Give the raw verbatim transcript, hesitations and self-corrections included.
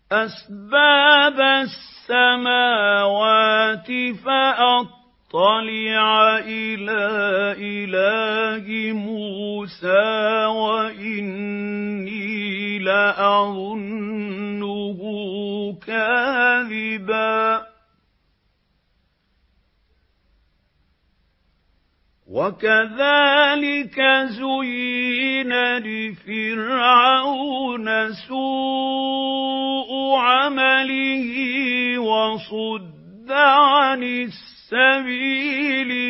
أسباب السماوات فأطلع إلى إله موسى وإني لأظنه كاذبا وكذلك زين لفرعون سوء عمله وصد عن السبيل